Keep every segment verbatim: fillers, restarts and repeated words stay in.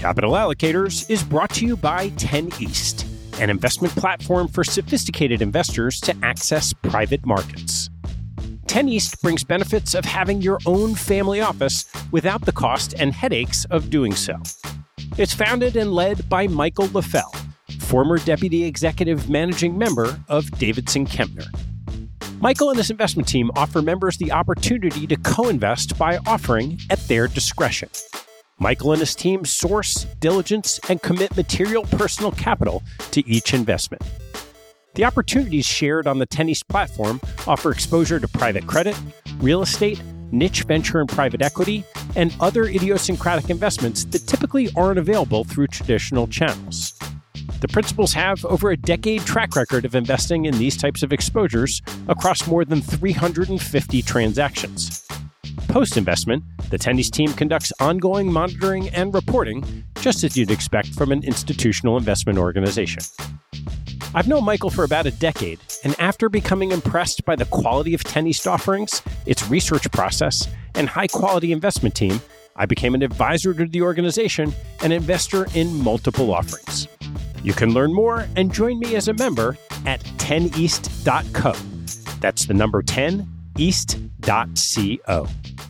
Capital Allocators is brought to you by ten East, an investment platform for sophisticated investors to access private markets. ten East brings benefits of having your own family office without the cost and headaches of doing so. It's founded and led by Michael LaFell, former Deputy Executive Managing Member of Davidson Kempner. Michael and his investment team offer members the opportunity to co-invest by offering at their discretion. Michael and his team source, diligence, and commit material personal capital to each investment. The opportunities shared on the ten East platform offer exposure to private credit, real estate, niche venture and private equity, and other idiosyncratic investments that typically aren't available through traditional channels. The principals have over a decade track record of investing in these types of exposures across more than three hundred fifty transactions. Post-investment, the ten East team conducts ongoing monitoring and reporting, just as you'd expect from an institutional investment organization. I've known Michael for about a decade, and after becoming impressed by the quality of ten East offerings, its research process, and high-quality investment team, I became an advisor to the organization and investor in multiple offerings. You can learn more and join me as a member at ten east dot co. That's the number ten east dot co.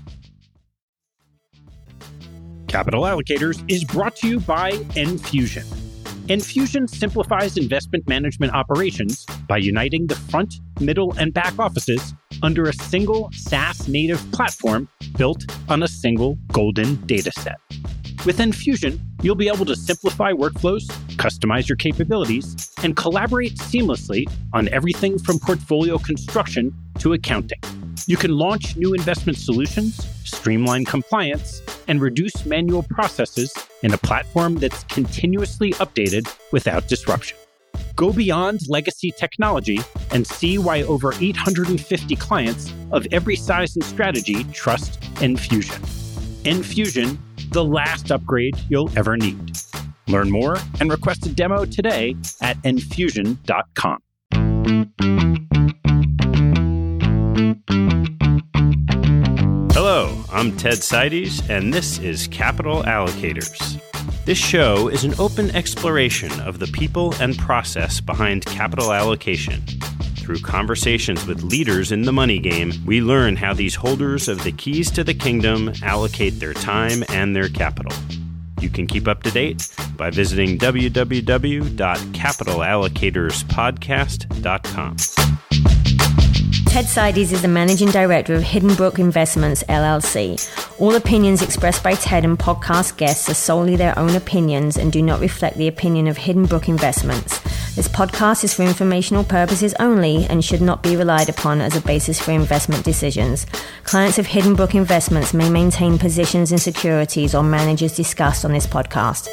Capital Allocators is brought to you by Enfusion. Enfusion simplifies investment management operations by uniting the front, middle, and back offices under a single SaaS-native platform built on a single golden data set. With Enfusion, you'll be able to simplify workflows, customize your capabilities, and collaborate seamlessly on everything from portfolio construction to accounting. You can launch new investment solutions, streamline compliance, and reduce manual processes in a platform that's continuously updated without disruption. Go beyond legacy technology and see why over eight hundred fifty clients of every size and strategy trust Enfusion. Enfusion, the last upgrade you'll ever need. Learn more and request a demo today at enfusion dot com. Hello, I'm Ted Seides, and this is Capital Allocators. This show is an open exploration of the people and process behind capital allocation. Through conversations with leaders in the money game, we learn how these holders of the keys to the kingdom allocate their time and their capital. You can keep up to date by visiting w w w dot capital allocators podcast dot com. Ted Seides is the Managing Director of Hidden Brook Investments, L L C. All opinions expressed by Ted and podcast guests are solely their own opinions and do not reflect the opinion of Hidden Brook Investments. This podcast is for informational purposes only and should not be relied upon as a basis for investment decisions. Clients of Hidden Brook Investments may maintain positions in securities or managers discussed on this podcast.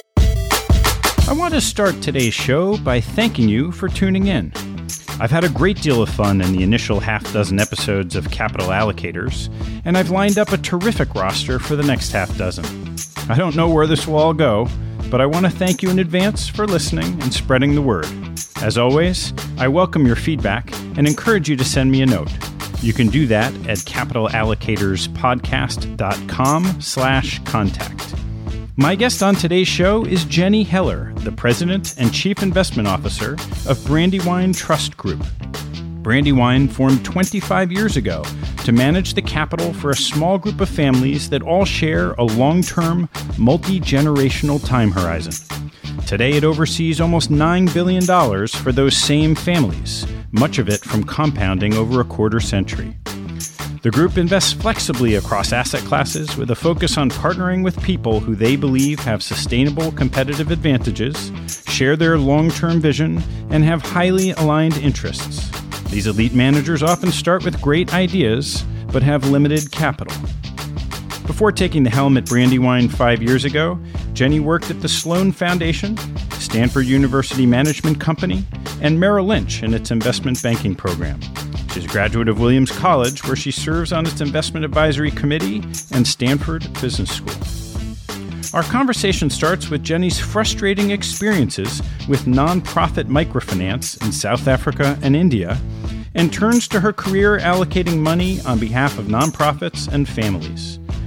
I want to start today's show by thanking you for tuning in. I've had a great deal of fun in the initial half dozen episodes of Capital Allocators, and I've lined up a terrific roster for the next half dozen. I don't know where this will all go, but I want to thank you in advance for listening and spreading the word. As always, I welcome your feedback and encourage you to send me a note. You can do that at capital allocators podcast dot com slash contact. My guest on today's show is Jenny Heller, the President and Chief Investment Officer of Brandywine Trust Group. Brandywine formed twenty-five years ago to manage the capital for a small group of families that all share a long-term, multi-generational time horizon. Today it oversees almost nine billion dollars for those same families, much of it from compounding over a quarter century. The group invests flexibly across asset classes with a focus on partnering with people who they believe have sustainable competitive advantages, share their long-term vision, and have highly aligned interests. These elite managers often start with great ideas, but have limited capital. Before taking the helm at Brandywine five years ago, Jenny worked at the Sloan Foundation, Stanford University Management Company, and Merrill Lynch in its investment banking program. She's a graduate of Williams College, where she serves on its investment advisory committee, and Stanford Business School. Our conversation starts with Jenny's frustrating experiences with nonprofit microfinance in South Africa and India, and turns to her career allocating money on behalf of nonprofits and families.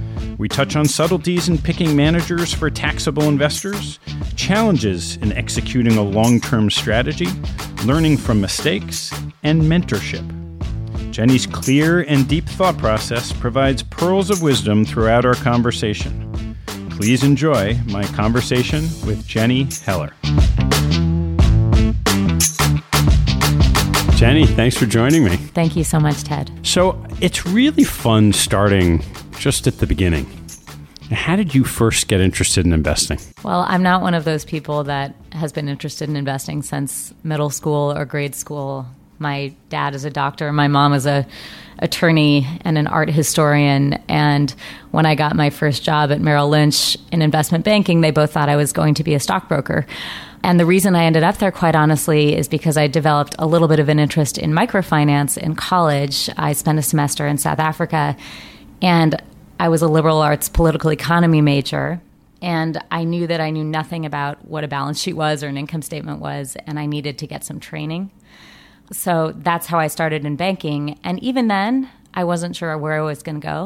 We touch on subtleties in picking managers for taxable investors, challenges in executing a long-term strategy, learning from mistakes, and mentorship. Jenny's clear and deep thought process provides pearls of wisdom throughout our conversation. Please enjoy my conversation with Jenny Heller. Jenny, thanks for joining me. Thank you so much, Ted. So it's really fun starting just at the beginning. How did you first get interested in investing? Well, I'm not one of those people that has been interested in investing since middle school or grade school. My dad is a doctor. My mom is a attorney and an art historian. And when I got my first job at Merrill Lynch in investment banking, they both thought I was going to be a stockbroker. And the reason I ended up there, quite honestly, is because I developed a little bit of an interest in microfinance in college. I spent a semester in South Africa, and I was a liberal arts political economy major. And I knew that I knew nothing about what a balance sheet was or an income statement was, and I needed to get some training. So that's how I started in banking. And even then, I wasn't sure where I was going to go.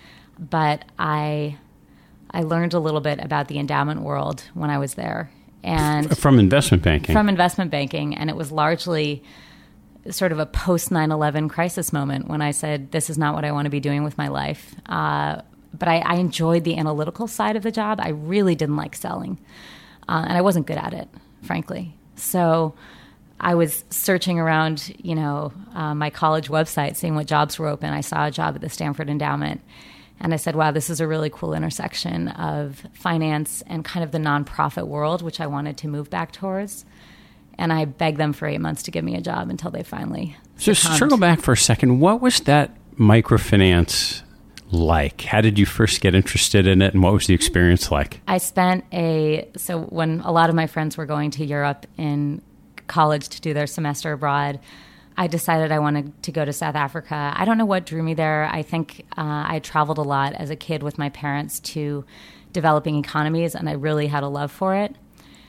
But I I learned a little bit about the endowment world when I was there. And from investment banking? From investment banking. And it was largely sort of a post nine eleven crisis moment when I said, this is not what I want to be doing with my life. Uh, but I, I enjoyed the analytical side of the job. I really didn't like selling. Uh, and I wasn't good at it, frankly. So I was searching around, you know, uh, my college website, seeing what jobs were open. I saw a job at the Stanford Endowment. And I said, wow, this is a really cool intersection of finance and kind of the nonprofit world, which I wanted to move back towards. And I begged them for eight months to give me a job until they finally So succumbed. Circle back for a second. What was that microfinance like? How did you first get interested in it, and what was the experience like? I spent a, so when a lot of my friends were going to Europe in college to do their semester abroad, I decided I wanted to go to South Africa. I don't know what drew me there. I think uh, I traveled a lot as a kid with my parents to developing economies, and I really had a love for it.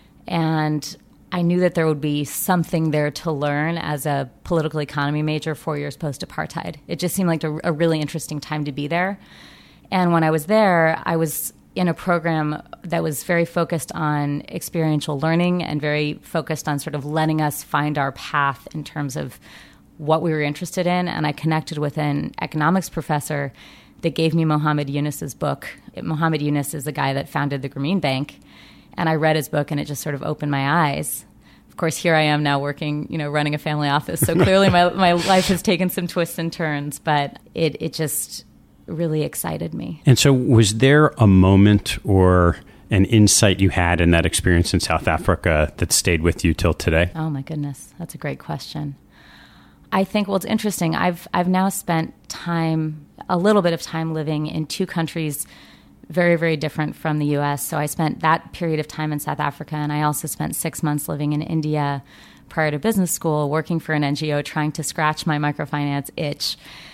And I knew that there would be something there to learn as a political economy major four years post-apartheid. It just seemed like a, a really interesting time to be there. And when I was there, I was in a program that was very focused on experiential learning and very focused on sort of letting us find our path in terms of what we were interested in. And I connected with an economics professor that gave me Muhammad Yunus's book. Muhammad Yunus is the guy that founded the Grameen Bank. And I read his book, and it just sort of opened my eyes. Of course, here I am now working, you know, running a family office. So clearly my, my life has taken some twists and turns, but it, it just really excited me. And so was there a moment or an insight you had in that experience in South Africa that stayed with you till today? Oh, my goodness. That's a great question. I think, well, it's interesting. I've I've now spent time, a little bit of time living in two countries very, very different from the U S. So I spent that period of time in South Africa, and I also spent six months living in India prior to business school, working for an N G O, trying to scratch my microfinance itch.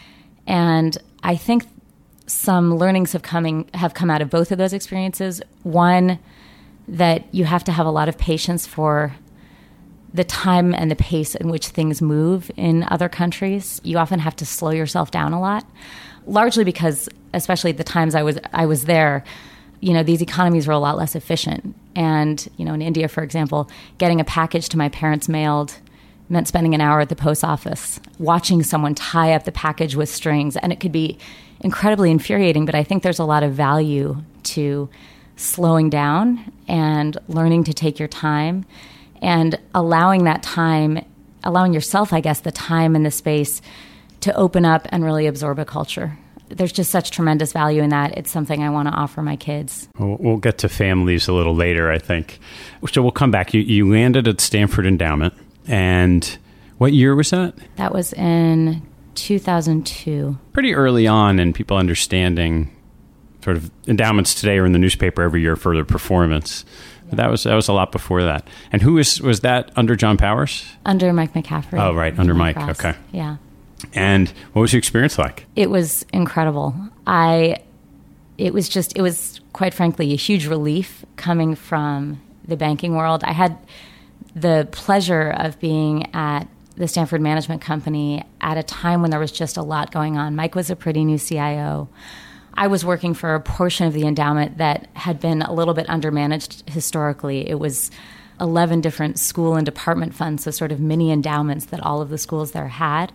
And I think some learnings have coming have come out of both of those experiences. One, that you have to have a lot of patience for the time and the pace in which things move in other countries. You often have to slow yourself down a lot, largely because, especially at the times I was I was there, you know, these economies were a lot less efficient. And, you know, in India, for example, getting a package to my parents mailed meant spending an hour at the post office, watching someone tie up the package with strings. And it could be incredibly infuriating, but I think there's a lot of value to slowing down and learning to take your time and allowing that time, allowing yourself, I guess, the time and the space to open up and really absorb a culture. There's just such tremendous value in that. It's something I want to offer my kids. We'll, we'll get to families a little later, I think. So we'll come back. You, you landed at Stanford Endowment. And what year was that? That was in two thousand two. Pretty early on in people understanding sort of endowments today are in the newspaper every year for their performance. Yeah. But that was that was a lot before that. And who was, was that under John Powers? Under Mike McCaffrey. Oh, right. Under Mike. Ross. Okay. Yeah. And what was your experience like? It was incredible. I, it was just, it was quite frankly a huge relief coming from the banking world. I had the pleasure of being at the Stanford Management Company at a time when there was just a lot going on. Mike was a pretty new C I O. I was working for a portion of the endowment that had been a little bit undermanaged historically. It was eleven different school and department funds, so sort of mini endowments that all of the schools there had.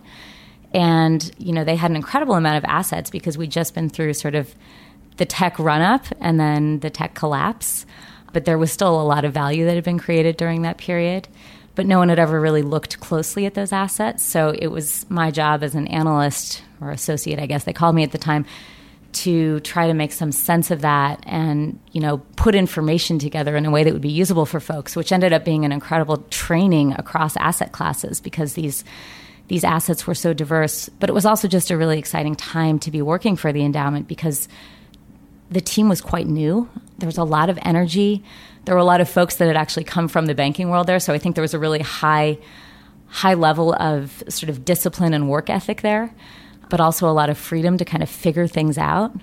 And, you know, they had an incredible amount of assets because we'd just been through sort of the tech run-up and then the tech collapse. But there was still a lot of value that had been created during that period. But no one had ever really looked closely at those assets. So it was my job as an analyst or associate, I guess they called me at the time, to try to make some sense of that and, you know, put information together in a way that would be usable for folks, which ended up being an incredible training across asset classes because these these assets were so diverse. But it was also just a really exciting time to be working for the endowment because the team was quite new. There was a lot of energy. There were a lot of folks that had actually come from the banking world there. So I think there was a really high, high level of sort of discipline and work ethic there, but also a lot of freedom to kind of figure things out.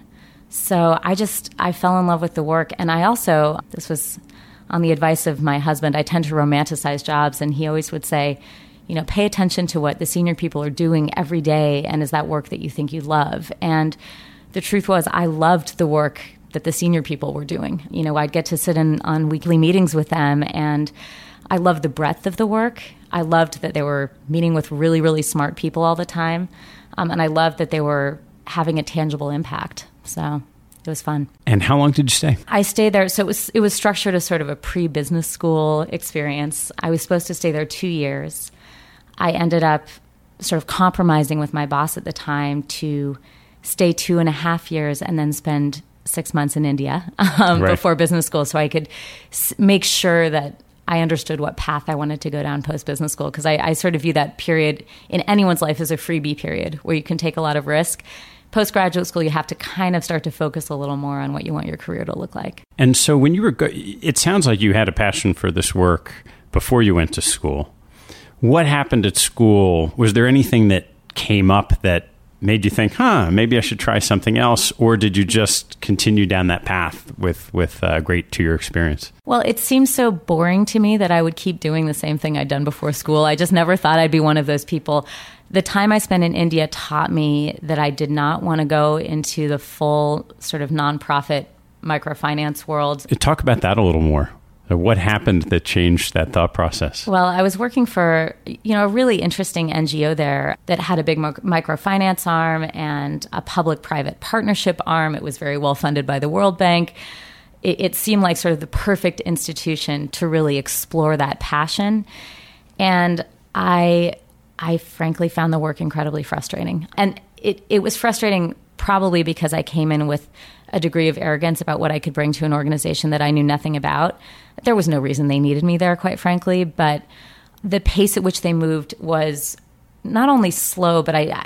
So I just, I fell in love with the work. And I also, this was on the advice of my husband, I tend to romanticize jobs. And he always would say, you know, pay attention to what the senior people are doing every day. And is that work that you think you love? And the truth was I loved the work that the senior people were doing. You know, I'd get to sit in on weekly meetings with them, and I loved the breadth of the work. I loved that they were meeting with really, really smart people all the time. Um, and I loved that they were having a tangible impact. So it was fun. And how long did you stay? I stayed there. So it was it was structured as sort of a pre-business school experience. I was supposed to stay there two years. I ended up sort of compromising with my boss at the time to stay two and a half years and then spend six months in India um, right. before business school so I could s- make sure that I understood what path I wanted to go down post-business school, because I, I sort of view that period in anyone's life as a freebie period where you can take a lot of risk. Postgraduate school, you have to kind of start to focus a little more on what you want your career to look like. And so when you were, go- it sounds like you had a passion for this work before you went to school. What happened at school? Was there anything that came up that made you think, huh, maybe I should try something else? Or did you just continue down that path with, with a great two-year experience? Well, it seems so boring to me that I would keep doing the same thing I'd done before school. I just never thought I'd be one of those people. The time I spent in India taught me that I did not want to go into the full sort of nonprofit microfinance world. Talk about that a little more. What happened that changed that thought process? Well, I was working for, you know, a really interesting N G O there that had a big microfinance arm and a public-private partnership arm. It was very well funded by the World Bank. It, it seemed like sort of the perfect institution to really explore that passion. And I, I frankly found the work incredibly frustrating. And it, it was frustrating probably because I came in with a degree of arrogance about what I could bring to an organization that I knew nothing about. There was no reason they needed me there, quite frankly, but the pace at which they moved was not only slow, but I,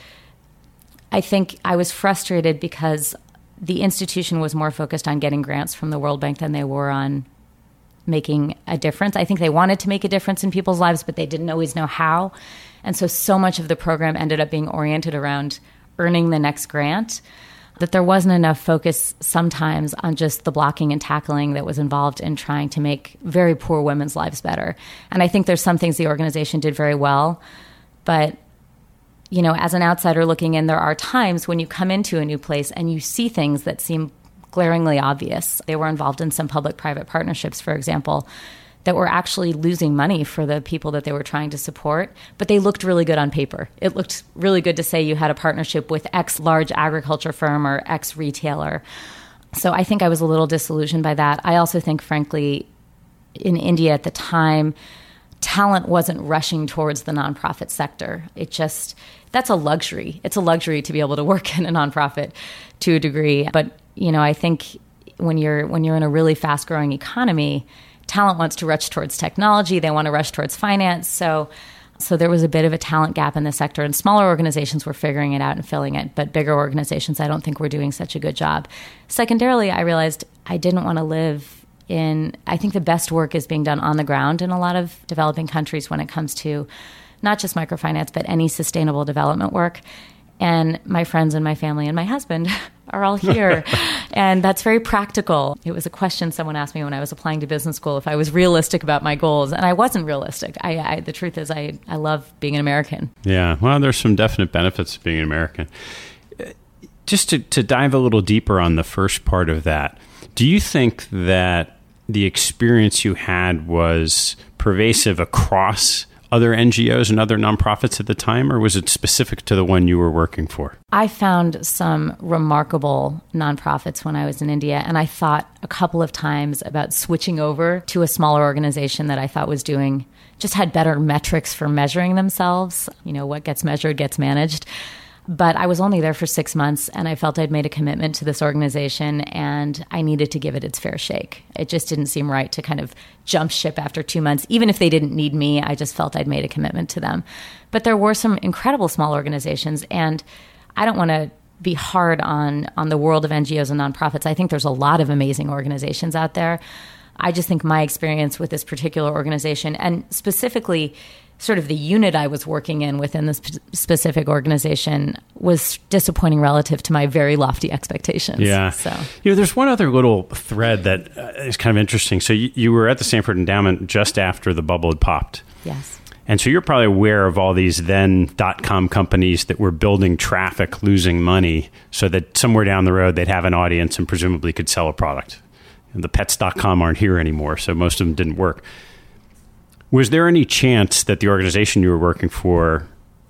I think I was frustrated because the institution was more focused on getting grants from the World Bank than they were on making a difference. I think they wanted to make a difference in people's lives, but they didn't always know how. And so, so much of the program ended up being oriented around earning the next grant, that there wasn't enough focus sometimes on just the blocking and tackling that was involved in trying to make very poor women's lives better. And I think there's some things the organization did very well, but, you know, as an outsider looking in, there are times when you come into a new place and you see things that seem glaringly obvious. They were involved in some public-private partnerships, for example, that were actually losing money for the people that they were trying to support, but they looked really good on paper. It looked really good to say you had a partnership with X large agriculture firm or X retailer. So I think I was a little disillusioned by that. I also think, frankly, in India at the time, talent wasn't rushing towards the nonprofit sector. It just, that's a luxury. It's a luxury to be able to work in a nonprofit to a degree. But, you know, I think when you're when you're in a really fast-growing economy, talent wants to rush towards technology. They want to rush towards finance. So so there was a bit of a talent gap in the sector, and smaller organizations were figuring it out and filling it. But bigger organizations, I don't think were doing such a good job. Secondarily, I realized I didn't want to live in, I think the best work is being done on the ground in a lot of developing countries when it comes to not just microfinance, but any sustainable development work. And my friends and my family and my husband are all here. And that's very practical. It was a question someone asked me when I was applying to business school if I was realistic about my goals. And I wasn't realistic. I, I the truth is I, I love being an American. Yeah. Well, there's some definite benefits to being an American. just to, to dive a little deeper on the first part of that, do you think that the experience you had was pervasive across other N G Os and other nonprofits at the time, or was it specific to the one you were working for? I found some remarkable nonprofits when I was in India, and I thought a couple of times about switching over to a smaller organization that I thought was doing, just had better metrics for measuring themselves. You know, what gets measured gets managed. But I was only there for six months, and I felt I'd made a commitment to this organization, and I needed to give it its fair shake. It just didn't seem right to kind of jump ship after two months. Even if they didn't need me, I just felt I'd made a commitment to them. But there were some incredible small organizations, and I don't want to be hard on, on the world of N G Os and nonprofits. I think there's a lot of amazing organizations out there. I just think my experience with this particular organization, and specifically sort of the unit I was working in within this p- specific organization, was disappointing relative to my very lofty expectations. Yeah. So, you know, there's one other little thread that uh, is kind of interesting. So you, you were at the Stanford Endowment just after the bubble had popped. Yes. And so you're probably aware of all these then dot-com companies that were building traffic, losing money, so that somewhere down the road they'd have an audience and presumably could sell a product. And the pets dot com aren't here anymore, so most of them didn't work. Was there any chance that the organization you were working for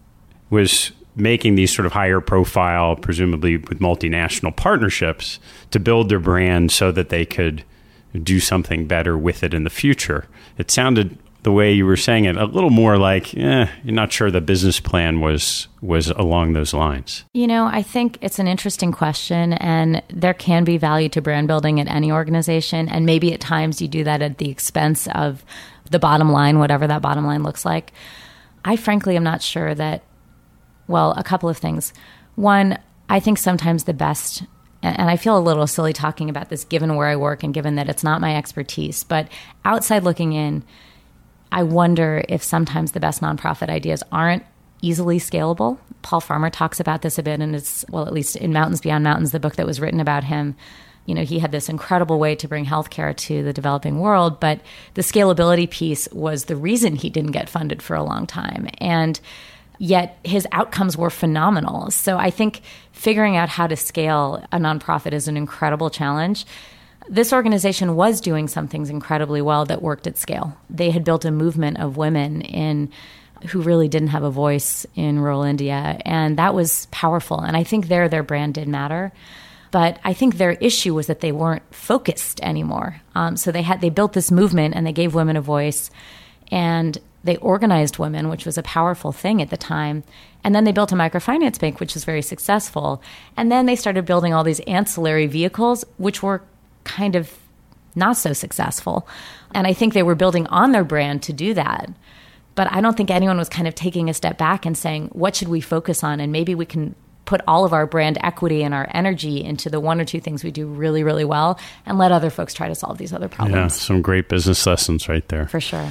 was making these sort of higher profile, presumably with multinational partnerships, to build their brand so that they could do something better with it in the future? It sounded, the way you were saying it, a little more like, eh, you're not sure the business plan was was along those lines. You know, I think it's an interesting question, and there can be value to brand building at any organization, and maybe at times you do that at the expense of the bottom line, whatever that bottom line looks like. I frankly am not sure that, well, a couple of things. One, I think sometimes the best, and I feel a little silly talking about this given where I work and given that it's not my expertise, but outside looking in, I wonder if sometimes the best nonprofit ideas aren't easily scalable. Paul Farmer talks about this a bit, and it's, well, at least in Mountains Beyond Mountains, the book that was written about him. You know, he had this incredible way to bring healthcare to the developing world, but the scalability piece was the reason he didn't get funded for a long time. And yet his outcomes were phenomenal. So I think figuring out how to scale a nonprofit is an incredible challenge. This organization was doing some things incredibly well that worked at scale. They had built a movement of women in who really didn't have a voice in rural India, and that was powerful. And I think there their brand did matter. But I think their issue was that they weren't focused anymore. Um, so they had they built this movement, and they gave women a voice, and they organized women, which was a powerful thing at the time. And then they built a microfinance bank, which was very successful. And then they started building all these ancillary vehicles, which were kind of not so successful. And I think they were building on their brand to do that. But I don't think anyone was kind of taking a step back and saying, what should we focus on? And maybe we can put all of our brand equity and our energy into the one or two things we do really, really well, and let other folks try to solve these other problems. Yeah, some great business lessons right there. For sure.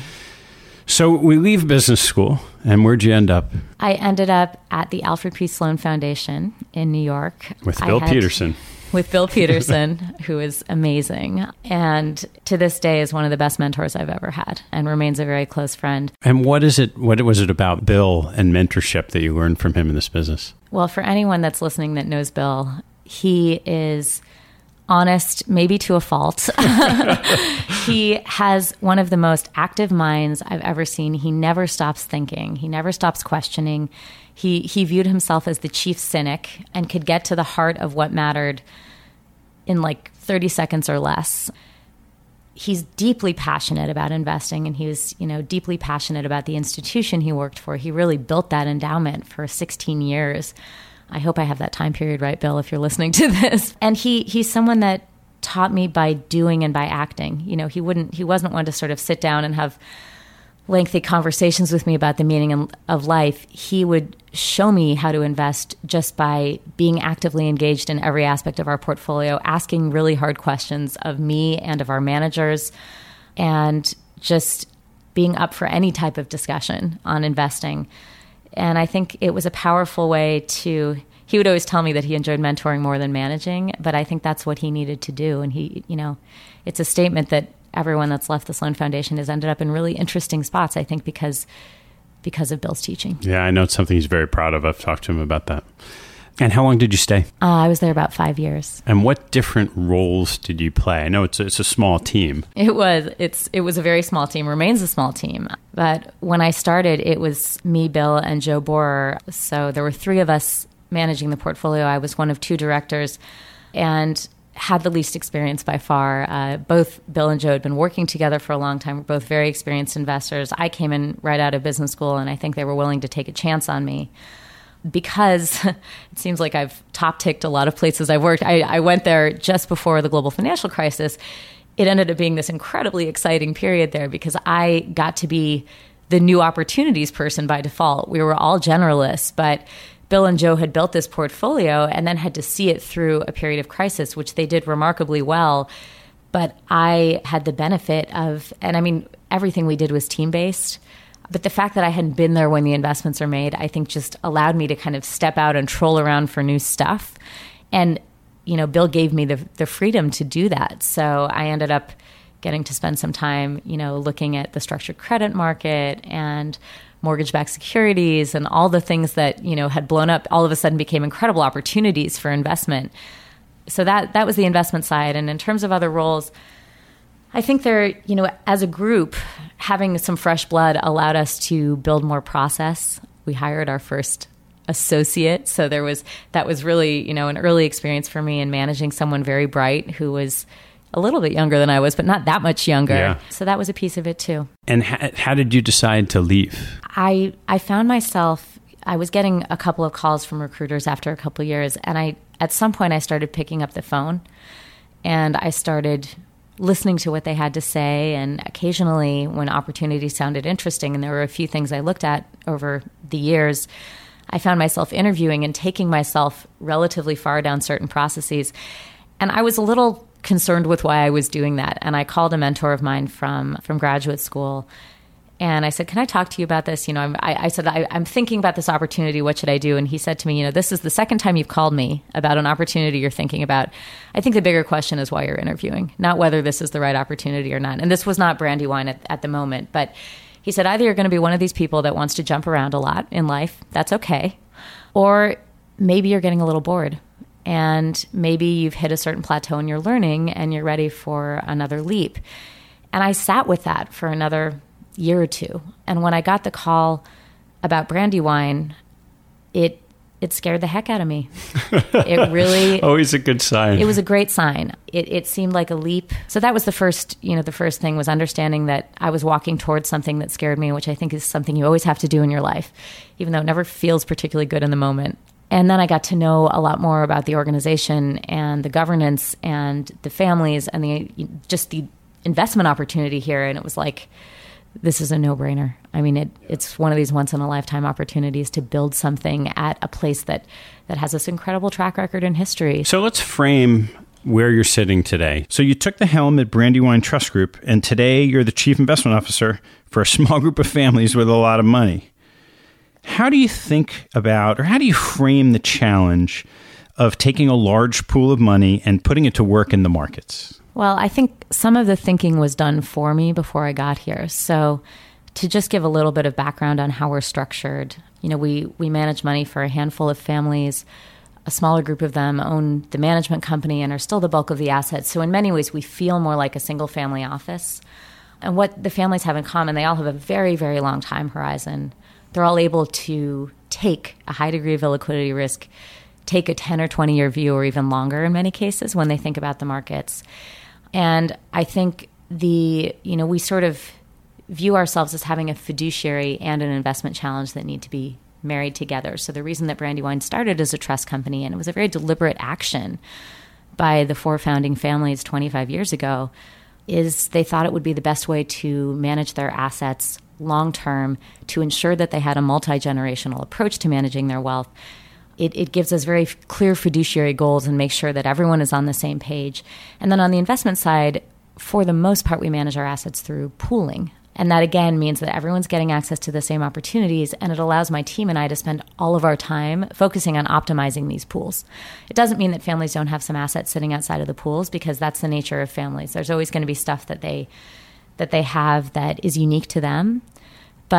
So we leave business school, and where'd you end up? I ended up at the Alfred P. Sloan Foundation in New York. With Bill had, Peterson. With Bill Peterson, who is amazing, and to this day is one of the best mentors I've ever had, and remains a very close friend. And what is it? What was it about Bill and mentorship that you learned from him in this business? Well, for anyone that's listening that knows Bill, he is honest, maybe to a fault. He has one of the most active minds I've ever seen. He never stops thinking. He never stops questioning. He he viewed himself as the chief cynic and could get to the heart of what mattered in like thirty seconds or less. He's deeply passionate about investing, and he was, you know, deeply passionate about the institution he worked for. He really built that endowment for sixteen years. I hope I have that time period right, Bill, if you're listening to this. And he he's someone that taught me by doing and by acting. You know, he wouldn't he wasn't one to sort of sit down and have lengthy conversations with me about the meaning of life. He would show me how to invest just by being actively engaged in every aspect of our portfolio, asking really hard questions of me and of our managers, and just being up for any type of discussion on investing. And I think it was a powerful way to, he would always tell me that he enjoyed mentoring more than managing, but I think that's what he needed to do. And he, you know, it's a statement that everyone that's left the Sloan Foundation has ended up in really interesting spots, I think, because because of Bill's teaching. Yeah, I know it's something he's very proud of. I've talked to him about that. And how long did you stay? Uh, I was there about five years. And what different roles did you play? I know it's a, it's a small team. It was. It's it was a very small team, remains a small team. But when I started, it was me, Bill, and Joe Borer. So there were three of us managing the portfolio. I was one of two directors and had the least experience by far. Uh, both Bill and Joe had been working together for a long time. We're both very experienced investors. I came in right out of business school, and I think they were willing to take a chance on me because it seems like I've top-ticked a lot of places I've worked. I, I went there just before the global financial crisis. It ended up being this incredibly exciting period there because I got to be the new opportunities person by default. We were all generalists, but Bill and Joe had built this portfolio and then had to see it through a period of crisis, which they did remarkably well. But I had the benefit of, and I mean, everything we did was team-based. But the fact that I hadn't been there when the investments are made, I think just allowed me to kind of step out and troll around for new stuff. And, you know, Bill gave me the, the freedom to do that. So I ended up getting to spend some time, you know, looking at the structured credit market and mortgage-backed securities and all the things that, you know, had blown up all of a sudden became incredible opportunities for investment. So that that was the investment side. And in terms of other roles, I think they're, you know, as a group, having some fresh blood allowed us to build more process. We hired our first associate. So there was, that was really, you know, an early experience for me in managing someone very bright who was a little bit younger than I was, but not that much younger. Yeah. So that was a piece of it too. And ha- how did you decide to leave? I, I found myself, I was getting a couple of calls from recruiters after a couple of years. And I, at some point I started picking up the phone and I started listening to what they had to say. And occasionally when opportunities sounded interesting, and there were a few things I looked at over the years, I found myself interviewing and taking myself relatively far down certain processes. And I was a little concerned with why I was doing that. And I called a mentor of mine from, from graduate school. And I said, can I talk to you about this? You know, I'm, I, I said, I, I'm thinking about this opportunity. What should I do? And he said to me, you know, this is the second time you've called me about an opportunity you're thinking about. I think the bigger question is why you're interviewing, not whether this is the right opportunity or not. And this was not Brandywine at, at the moment. But he said, either you're going to be one of these people that wants to jump around a lot in life. That's okay. Or maybe you're getting a little bored. And maybe you've hit a certain plateau in your learning and you're ready for another leap. And I sat with that for another year or two. And when I got the call about Brandywine, it it scared the heck out of me. It really... Always a good sign. It was a great sign. It, it seemed like a leap. So that was the first, you know, the first thing was understanding that I was walking towards something that scared me, which I think is something you always have to do in your life, even though it never feels particularly good in the moment. And then I got to know a lot more about the organization and the governance and the families and the just the investment opportunity here. And it was like, this is a no-brainer. I mean, it, it's one of these once-in-a-lifetime opportunities to build something at a place that, that has this incredible track record in history. So let's frame where you're sitting today. So you took the helm at Brandywine Trust Group, and today you're the chief investment officer for a small group of families with a lot of money. How do you think about, or how do you frame the challenge of taking a large pool of money and putting it to work in the markets? Well, I think some of the thinking was done for me before I got here. So to just give a little bit of background on how we're structured, you know, we, we manage money for a handful of families. A smaller group of them own the management company and are still the bulk of the assets. So in many ways, we feel more like a single family office. And what the families have in common, they all have a very, very long time horizon. They're all able to take a high degree of illiquidity risk, take a ten or twenty year view or even longer in many cases when they think about the markets. And I think the, you know, we sort of view ourselves as having a fiduciary and an investment challenge that need to be married together. So the reason that Brandywine started as a trust company, and it was a very deliberate action by the four founding families twenty-five years ago, is they thought it would be the best way to manage their assets long-term to ensure that they had a multi-generational approach to managing their wealth. It, it gives us very clear fiduciary goals and makes sure that everyone is on the same page. And then on the investment side, for the most part, we manage our assets through pooling. And that, again, means that everyone's getting access to the same opportunities, and it allows my team and I to spend all of our time focusing on optimizing these pools. It doesn't mean that families don't have some assets sitting outside of the pools, because that's the nature of families. There's always going to be stuff that they that they have that is unique to them. But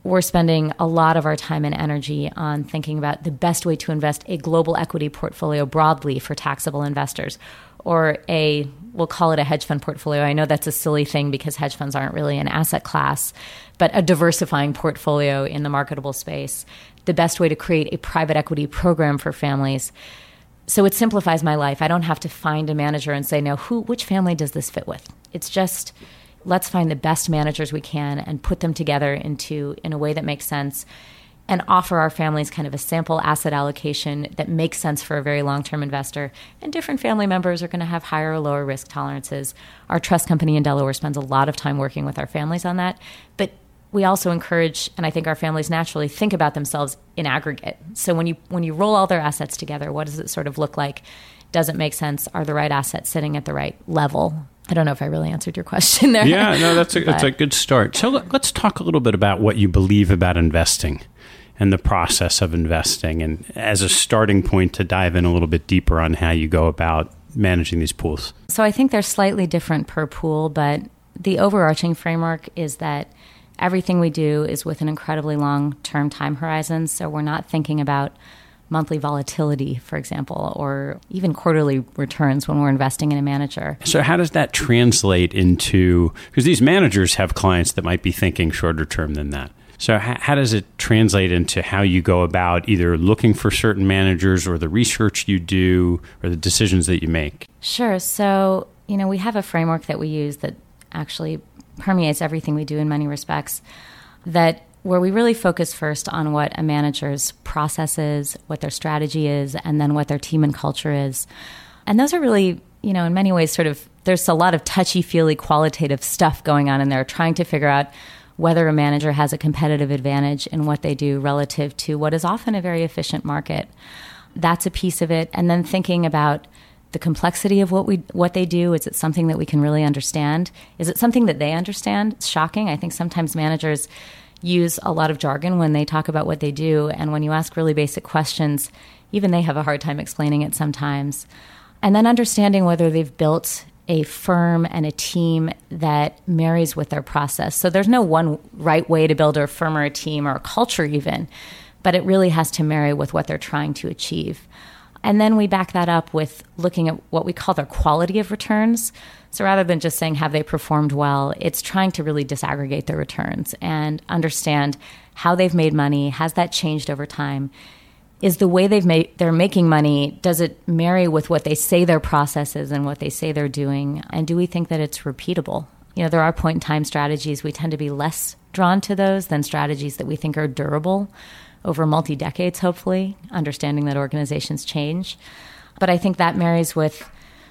we're spending a lot of our time and energy on thinking about the best way to invest a global equity portfolio broadly for taxable investors, or a, we'll call it a hedge fund portfolio. I know that's a silly thing because hedge funds aren't really an asset class, but a diversifying portfolio in the marketable space, the best way to create a private equity program for families. So it simplifies my life. I don't have to find a manager and say, no, who, which family does this fit with? It's just, let's find the best managers we can and put them together into in a way that makes sense, and offer our families kind of a sample asset allocation that makes sense for a very long-term investor. And different family members are going to have higher or lower risk tolerances. Our trust company in Delaware spends a lot of time working with our families on that. But we also encourage, and I think our families naturally think about themselves in aggregate. So when you when you roll all their assets together, what does it sort of look like? Does it make sense? Are the right assets sitting at the right level? I don't know if I really answered your question there. Yeah, no, that's a, that's a good start. So let, let's talk a little bit about what you believe about investing and the process of investing, and as a starting point to dive in a little bit deeper on how you go about managing these pools. So I think they're slightly different per pool, but the overarching framework is that everything we do is with an incredibly long-term time horizon. So we're not thinking about monthly volatility, for example, or even quarterly returns when we're investing in a manager. So how does that translate into, because these managers have clients that might be thinking shorter term than that. So how, how does it translate into how you go about either looking for certain managers, or the research you do, or the decisions that you make? Sure. So, you know, we have a framework that we use that actually permeates everything we do in many respects, that where we really focus first on what a manager's process is, what their strategy is, and then what their team and culture is. And those are really, you know, in many ways sort of, there's a lot of touchy-feely qualitative stuff going on in there, trying to figure out whether a manager has a competitive advantage in what they do relative to what is often a very efficient market. That's a piece of it. And then thinking about the complexity of what we what they do. Is it something that we can really understand? Is it something that they understand? It's shocking. I think sometimes managers use a lot of jargon when they talk about what they do. And when you ask really basic questions, even they have a hard time explaining it sometimes. And then understanding whether they've built a firm and a team that marries with their process. So there's no one right way to build a firm or a team or a culture even, but it really has to marry with what they're trying to achieve. And then we back that up with looking at what we call their quality of returns. So rather than just saying, have they performed well, it's trying to really disaggregate their returns and understand how they've made money. Has that changed over time? Is the way they've made, they're making money, does it marry with what they say their process is and what they say they're doing? And do we think that it's repeatable? You know, there are point-in-time strategies. We tend to be less drawn to those than strategies that we think are durable over multi-decades, hopefully, understanding that organizations change. But I think that marries with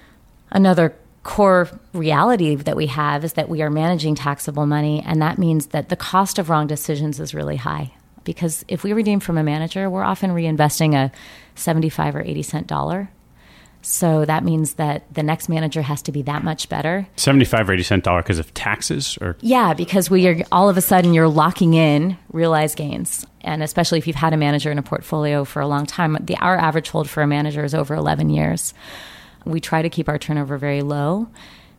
another core reality that we have, is that we are managing taxable money, and that means that the cost of wrong decisions is really high. Because if we redeem from a manager, we're often reinvesting a seventy-five or eighty cent dollar. So that means that the next manager has to be that much better. seventy-five or eighty cent dollar because of taxes? Or Yeah, because we are all of a sudden you're locking in realized gains. And especially if you've had a manager in a portfolio for a long time, the our average hold for a manager is over eleven years. We try to keep our turnover very low.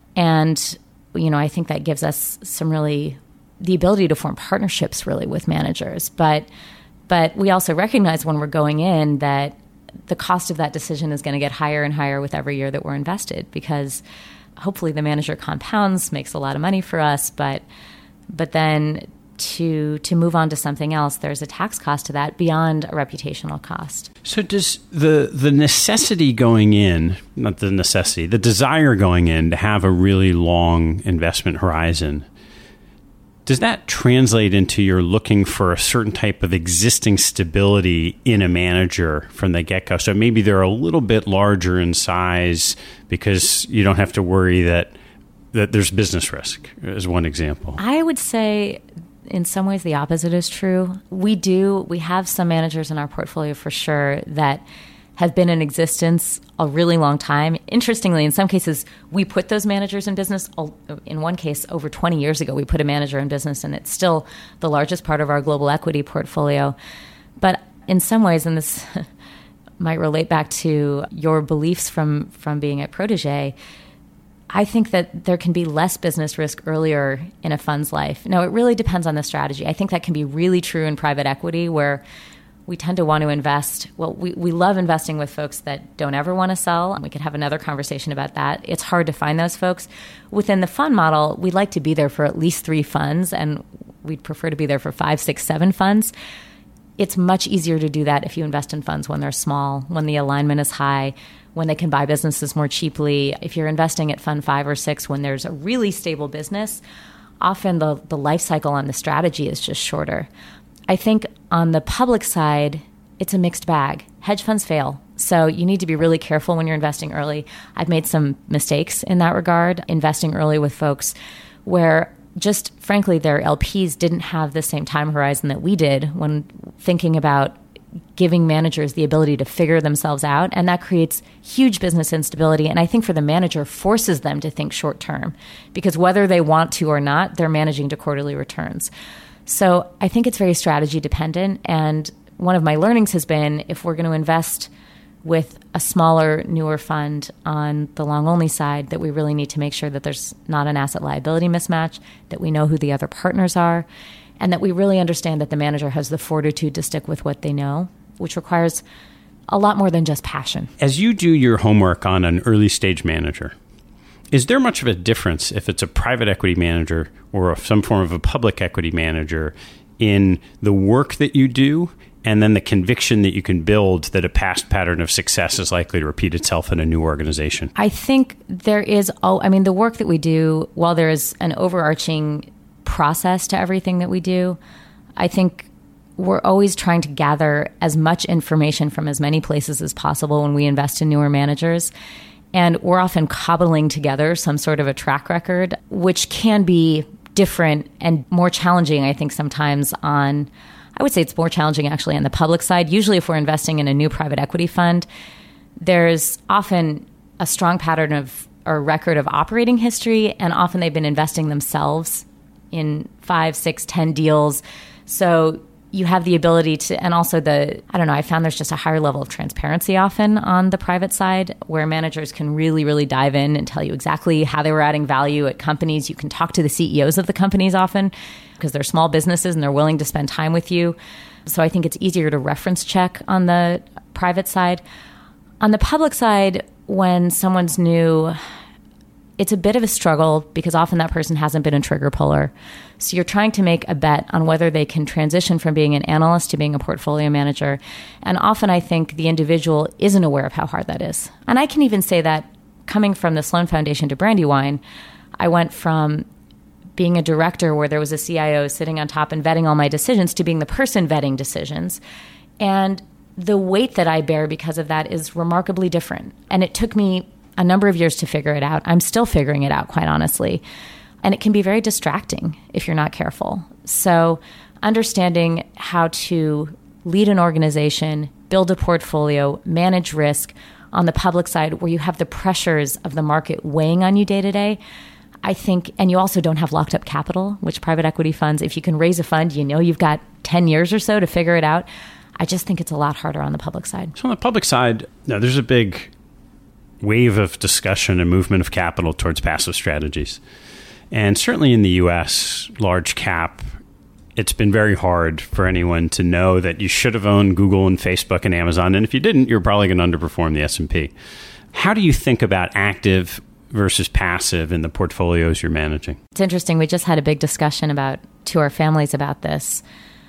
And, you know, I think that gives us some really the ability to form partnerships really with managers. But but we also recognize when we're going in that the cost of that decision is going to get higher and higher with every year that we're invested, because hopefully the manager compounds, makes a lot of money for us, but but then to to move on to something else, there's a tax cost to that beyond a reputational cost. So does the the necessity going in, not the necessity, the desire going in to have a really long investment horizon, does that translate into you're looking for a certain type of existing stability in a manager from the get-go? So maybe they're a little bit larger in size because you don't have to worry that that there's business risk, as one example. I would say in some ways the opposite is true. We do, we have some managers in our portfolio for sure that have been in existence a really long time. Interestingly, in some cases, we put those managers in business. In one case, over twenty years ago, we put a manager in business, and it's still the largest part of our global equity portfolio. But in some ways, and this might relate back to your beliefs from, from being at Protégé, I think that there can be less business risk earlier in a fund's life. Now, it really depends on the strategy. I think that can be really true in private equity, where we tend to want to invest. Well, we, we love investing with folks that don't ever want to sell. And we could have another conversation about that. It's hard to find those folks. Within the fund model, we'd like to be there for at least three funds, and we'd prefer to be there for five, six, seven funds. It's much easier to do that if you invest in funds when they're small, when the alignment is high, when they can buy businesses more cheaply. If you're investing at fund five or six when there's a really stable business, often the, the life cycle on the strategy is just shorter. I think on the public side, it's a mixed bag. Hedge funds fail. So you need to be really careful when you're investing early. I've made some mistakes in that regard, investing early with folks where just frankly their L Ps didn't have the same time horizon that we did when thinking about giving managers the ability to figure themselves out. And that creates huge business instability. And I think for the manager, forces them to think short term, because whether they want to or not, they're managing to quarterly returns. So I think it's very strategy dependent. And one of my learnings has been, if we're going to invest with a smaller, newer fund on the long-only side, that we really need to make sure that there's not an asset liability mismatch, that we know who the other partners are, and that we really understand that the manager has the fortitude to stick with what they know, which requires a lot more than just passion. As you do your homework on an early stage manager, is there much of a difference if it's a private equity manager or some form of a public equity manager in the work that you do and then the conviction that you can build that a past pattern of success is likely to repeat itself in a new organization? I think there is, oh, I mean, the work that we do, while there is an overarching process to everything that we do, I think we're always trying to gather as much information from as many places as possible when we invest in newer managers. And we're often cobbling together some sort of a track record, which can be different and more challenging, I think, sometimes on, I would say it's more challenging actually on the public side. Usually if we're investing in a new private equity fund, there's often a strong pattern of or record of operating history, and often they've been investing themselves in five, six, ten deals. So you have the ability to, and also the, I don't know, I found there's just a higher level of transparency often on the private side, where managers can really, really dive in and tell you exactly how they were adding value at companies. You can talk to the C E Os of the companies often because they're small businesses and they're willing to spend time with you. So I think it's easier to reference check on the private side. On the public side, when someone's new, it's a bit of a struggle because often that person hasn't been a trigger puller. So you're trying to make a bet on whether they can transition from being an analyst to being a portfolio manager. And often I think the individual isn't aware of how hard that is. And I can even say that coming from the Sloan Foundation to Brandywine, I went from being a director where there was a C I O sitting on top and vetting all my decisions to being the person vetting decisions. And the weight that I bear because of that is remarkably different. And it took me a number of years to figure it out. I'm still figuring it out, quite honestly. And it can be very distracting if you're not careful. So understanding how to lead an organization, build a portfolio, manage risk on the public side where you have the pressures of the market weighing on you day to day, I think, and you also don't have locked up capital, which private equity funds, if you can raise a fund, you know you've got ten years or so to figure it out. I just think it's a lot harder on the public side. So on the public side, no, there's a big wave of discussion and movement of capital towards passive strategies. And certainly in the U S, large cap, it's been very hard for anyone to know that you should have owned Google and Facebook and Amazon. And if you didn't, you're probably going to underperform the S and P. How do you think about active versus passive in the portfolios you're managing? It's interesting. We just had a big discussion about to our families about this.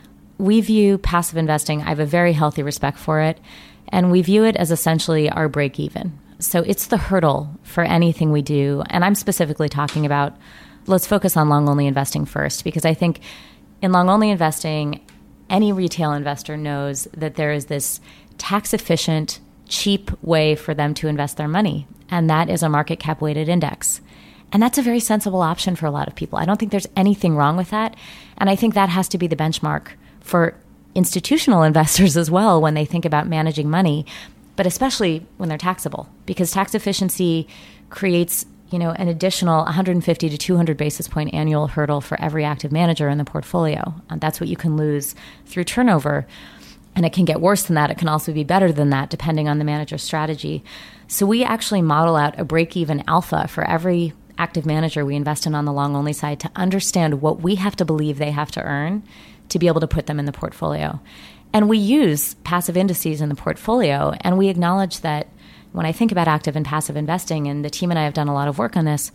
We view passive investing, I have a very healthy respect for it, and we view it as essentially our break even. So it's the hurdle for anything we do. And I'm specifically talking about, let's focus on long-only investing first, because I think in long-only investing, any retail investor knows that there is this tax-efficient, cheap way for them to invest their money, and that is a market cap weighted index. And that's a very sensible option for a lot of people. I don't think there's anything wrong with that. And I think that has to be the benchmark for institutional investors as well when they think about managing money, but especially when they're taxable, because tax efficiency creates, you know, an additional one hundred fifty to two hundred basis point annual hurdle for every active manager in the portfolio. And that's what you can lose through turnover. And it can get worse than that. It can also be better than that, depending on the manager's strategy. So we actually model out a break-even alpha for every active manager we invest in on the long-only side to understand what we have to believe they have to earn to be able to put them in the portfolio. And we use passive indices in the portfolio, and we acknowledge that when I think about active and passive investing, and the team and I have done a lot of work on this,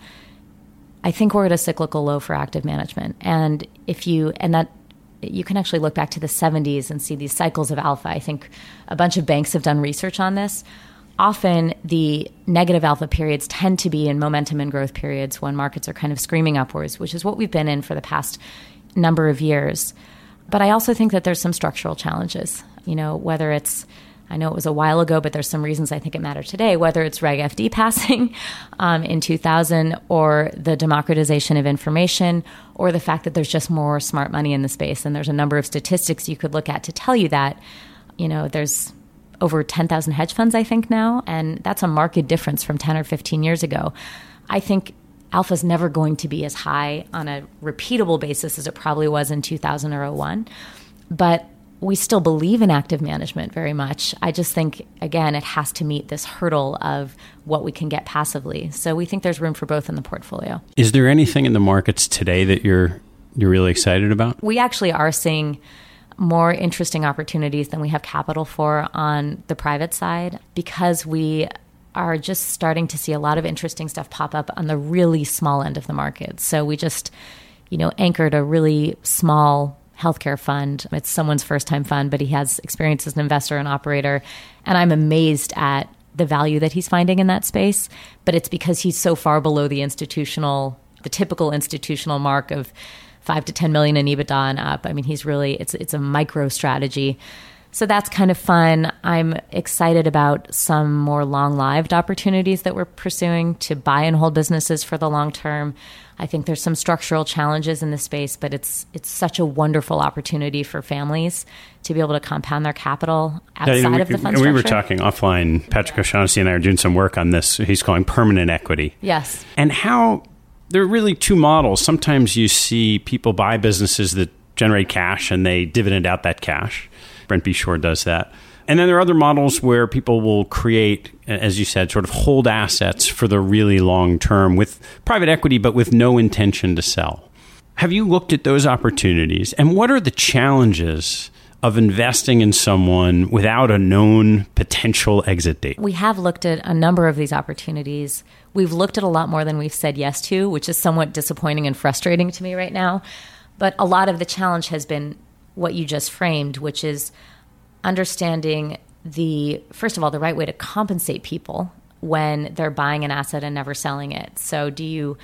I think we're at a cyclical low for active management. And if you, and that, you can actually look back to the seventies and see these cycles of alpha. I think a bunch of banks have done research on this. Often the negative alpha periods tend to be in momentum and growth periods when markets are kind of screaming upwards, which is what we've been in for the past number of years. But I also think that there's some structural challenges, you know, whether it's, I know it was a while ago, but there's some reasons I think it matters today, whether it's Reg F D passing um, in two thousand, or the democratization of information, or the fact that there's just more smart money in the space. And there's a number of statistics you could look at to tell you that. You know, there's over ten thousand hedge funds, I think, now, and that's a marked difference from ten or fifteen years ago. I think alpha is never going to be as high on a repeatable basis as it probably was in two thousand or oh one, but we still believe in active management very much. I just think, again, it has to meet this hurdle of what we can get passively. So we think there's room for both in the portfolio. Is there anything in the markets today that you're you're really excited about? We actually are seeing more interesting opportunities than we have capital for on the private side, because we are just starting to see a lot of interesting stuff pop up on the really small end of the market. So we just, you know, anchored a really small healthcare fund. It's someone's first time fund, but he has experience as an investor and operator. And I'm amazed at the value that he's finding in that space. But it's because he's so far below the institutional, the typical institutional mark of five to ten million in EBITDA and up. I mean, he's really, it's it's a micro strategy. So that's kind of fun. I'm excited about some more long-lived opportunities that we're pursuing to buy and hold businesses for the long term. I think there's some structural challenges in the space, but it's it's such a wonderful opportunity for families to be able to compound their capital outside yeah, we, of the fund we structure. We were talking offline. Patrick O'Shaughnessy and I are doing some work on this. He's calling permanent equity. Yes. And how there are really two models. Sometimes you see people buy businesses that generate cash and they dividend out that cash. Brent Beshore does that. And then there are other models where people will create, as you said, sort of hold assets for the really long term with private equity, but with no intention to sell. Have you looked at those opportunities? And what are the challenges of investing in someone without a known potential exit date? We have looked at a number of these opportunities. We've looked at a lot more than we've said yes to, which is somewhat disappointing and frustrating to me right now. But a lot of the challenge has been what you just framed, which is understanding the, first of all, the right way to compensate people when they're buying an asset and never selling it. So do you,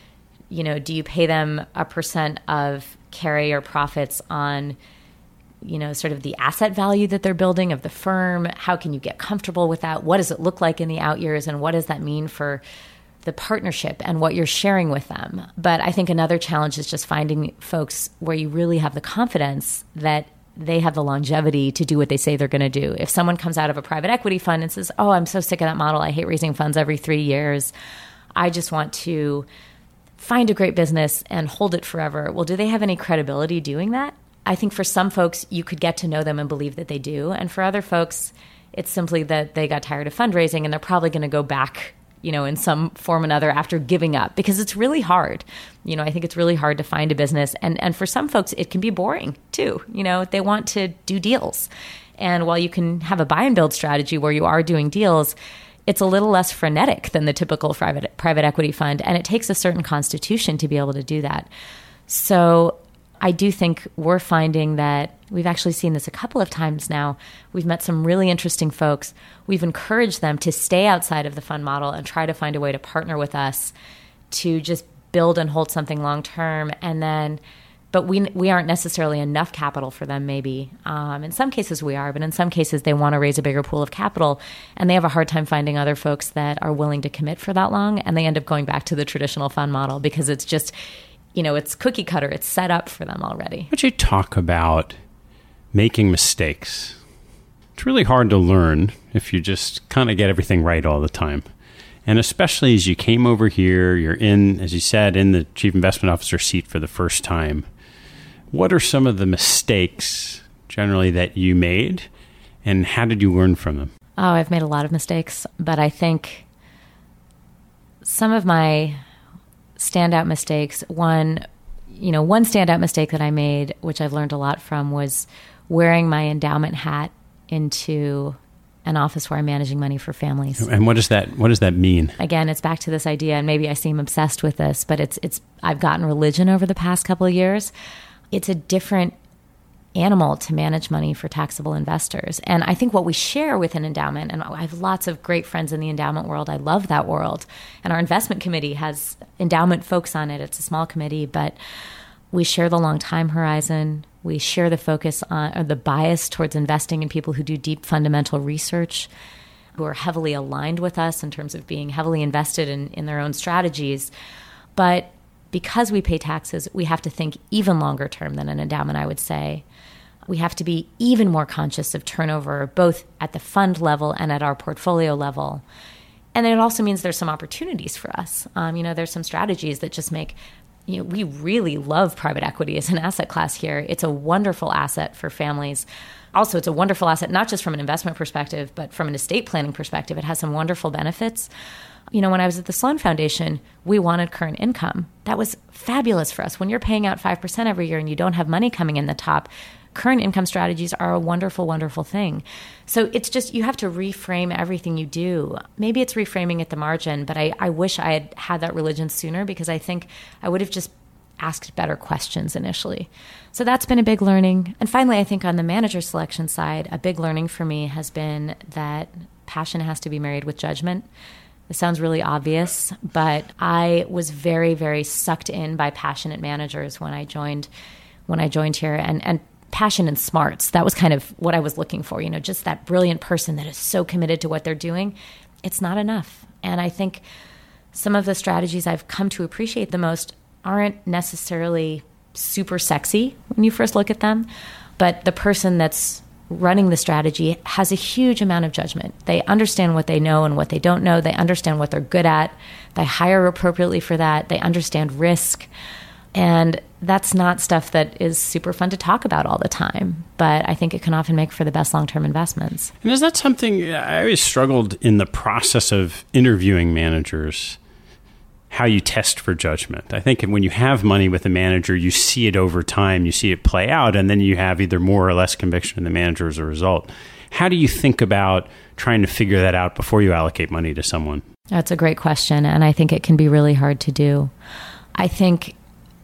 you know, do you pay them a percent of carry or profits on, you know, sort of the asset value that they're building of the firm? How can you get comfortable with that? What does it look like in the out years? And what does that mean for the partnership and what you're sharing with them? But I think another challenge is just finding folks where you really have the confidence that they have the longevity to do what they say they're going to do. If someone comes out of a private equity fund and says, oh, I'm so sick of that model. I hate raising funds every three years. I just want to find a great business and hold it forever. Well, do they have any credibility doing that? I think for some folks, you could get to know them and believe that they do. And for other folks, it's simply that they got tired of fundraising and they're probably going to go back, you know, in some form or another after giving up, because it's really hard. You know, I think it's really hard to find a business. And, and for some folks, it can be boring too. You know, they want to do deals. And while you can have a buy and build strategy where you are doing deals, it's a little less frenetic than the typical private private equity fund. And it takes a certain constitution to be able to do that. So I do think we're finding that we've actually seen this a couple of times now. We've met some really interesting folks. We've encouraged them to stay outside of the fund model and try to find a way to partner with us to just build and hold something long term. And then, but we we aren't necessarily enough capital for them maybe. Um, in some cases we are, but in some cases they want to raise a bigger pool of capital and they have a hard time finding other folks that are willing to commit for that long. And they end up going back to the traditional fund model because it's just, you know, it's cookie cutter. It's set up for them already. Would you talk about making mistakes? It's really hard to learn if you just kind of get everything right all the time. And especially as you came over here, you're in, as you said, in the chief investment officer seat for the first time. What are some of the mistakes generally that you made? And how did you learn from them? Oh, I've made a lot of mistakes, but I think some of my standout mistakes, one, you know, one standout mistake that I made, which I've learned a lot from, was wearing my endowment hat into an office where I'm managing money for families. And what does that what does that mean? Again, it's back to this idea, and maybe I seem obsessed with this, but it's it's I've gotten religion over the past couple of years. It's a different animal to manage money for taxable investors. And I think what we share with an endowment, and I have lots of great friends in the endowment world. I love that world. And our investment committee has endowment folks on it. It's a small committee, but we share the long time horizon. We share the focus on, or the bias towards investing in people who do deep fundamental research, who are heavily aligned with us in terms of being heavily invested in, in their own strategies. But because we pay taxes, we have to think even longer term than an endowment, I would say. We have to be even more conscious of turnover, both at the fund level and at our portfolio level. And it also means there's some opportunities for us. Um, you know, there's some strategies that just make, you know, we really love private equity as an asset class here. It's a wonderful asset for families. Also, it's a wonderful asset, not just from an investment perspective, but from an estate planning perspective. It has some wonderful benefits. You know, when I was at the Sloan Foundation, we wanted current income. That was fabulous for us. When you're paying out five percent every year and you don't have money coming in the top, current income strategies are a wonderful, wonderful thing. So it's just, you have to reframe everything you do. Maybe it's reframing at the margin, but I, I wish I had had that religion sooner, because I think I would have just asked better questions initially. So that's been a big learning. And finally, I think on the manager selection side, a big learning for me has been that passion has to be married with judgment. It sounds really obvious, but I was very, very sucked in by passionate managers when I joined when I joined here, and, and passion and smarts. That was kind of what I was looking for, you know, just that brilliant person that is so committed to what they're doing. It's not enough. And I think some of the strategies I've come to appreciate the most aren't necessarily super sexy when you first look at them, but the person that's running the strategy has a huge amount of judgment. They understand what they know and what they don't know. They understand what they're good at. They hire appropriately for that. They understand risk. And that's not stuff that is super fun to talk about all the time, but I think it can often make for the best long-term investments. And is that something, I always struggled in the process of interviewing managers, how you test for judgment. I think when you have money with a manager, you see it over time, you see it play out, and then you have either more or less conviction in the manager as a result. How do you think about trying to figure that out before you allocate money to someone? That's a great question, and I think it can be really hard to do. I think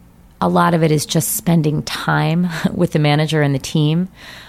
a lot of it is just spending time with the manager and the team